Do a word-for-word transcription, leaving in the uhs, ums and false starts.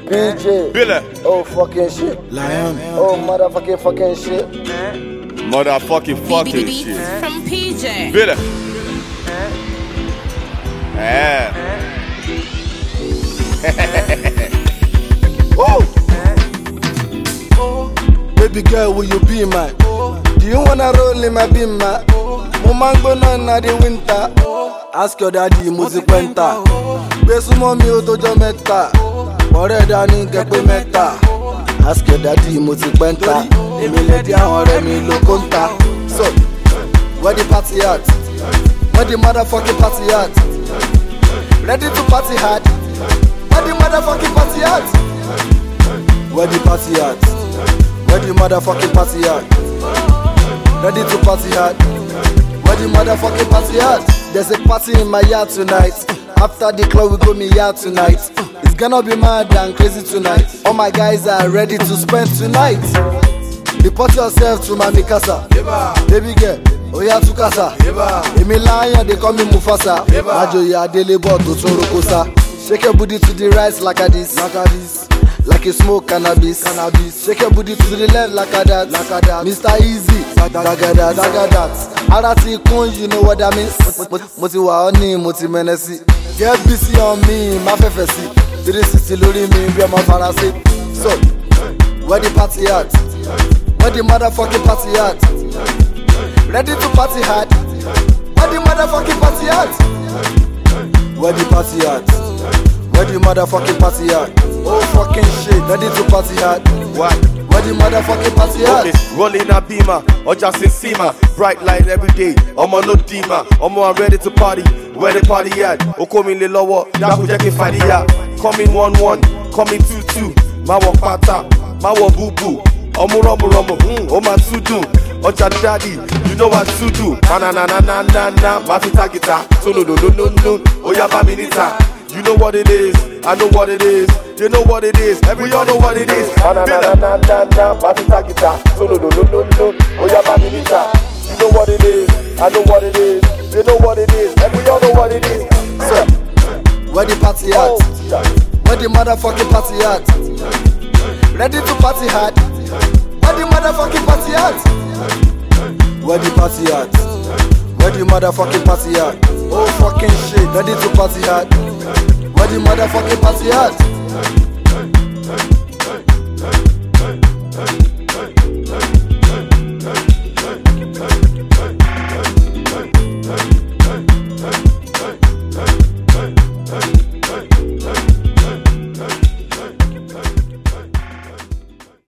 B J. Billy. Oh fucking shit. Lion. Oh motherfucking fucking shit. Motherfucking fucking Beats shit. from P J. Billy. Yeah. Woo! Baby girl, will you be mine? Do you wanna roll in my beam, man? Mo mango na na the winter. Ask your daddy, mo ti penta. Gbé súnmọ́ mi ó tójọ́ mẹ́ta. Ọ̀rẹ́ dání gẹ́gbẹ́ mẹ́ta. Ask your daddy, mo ti penta. Èmi lè di àwọn ọ̀rẹ́ mi ló kóńtà. So, where the party at? Where the motherfucking party at? Ready to party hard? Where the motherfucking party at? Where the party at? Where the motherfucking party at? Ready to party hard? Where the motherfucking party at? There's a party in my yard tonight. After the club we go me yard tonight. It's gonna be mad and crazy tonight. All my guys are ready to spend tonight. Report yourself to my Mikasa. Baby girl, oya to casa. Emi lion, they call me Mufasa. Majoya Adelebo to Torokosa. Shake your booty to the right like a this, like a this. Like you smoke cannabis, cannabis. Shake your booty to the left like a that, like a that. Mister Easy, daga that, daga that. Arati kun, you know what that means. Moti wa oni, moti menesi. Get busy on me, ma fefesi. three sixty lori mi, we are my fantasy. So, where the party at? Where the motherfucking party at? Ready to party hard? Where the motherfucking party at? Where the party at? Where the motherfucking party at? Oh fucking shit, ready to party hard. What? Where the motherfucking party at? Okay, rolling a beamer, or just in Sima. Bright light every day, I'm on no dima. I'm on ready to party, where the party at? O come in the lower, that could take fadia. Come in one one, come in two two. My walk pata, my walk boo boo. Omo romo romo, oh my to do. Ocha daddy, you know what to do. Na na na na na na na, my fita guitar. So no no no no no, oh ya ba minita. You know what it is, I know what it is. You know what it is, we all know what it is. Na na na na na na, my fita guitar. So no no no no no, oh ya ba minita. You know what it is, I know what it is. You know what it is, we all know what it is. So, where the party at? Where the motherfucking party at? Ready to party hard? Where the motherfucking party at? Where the party at? Where the motherfucking party at? Oh fucking shit, ready to party hard? Where the motherfucking party at?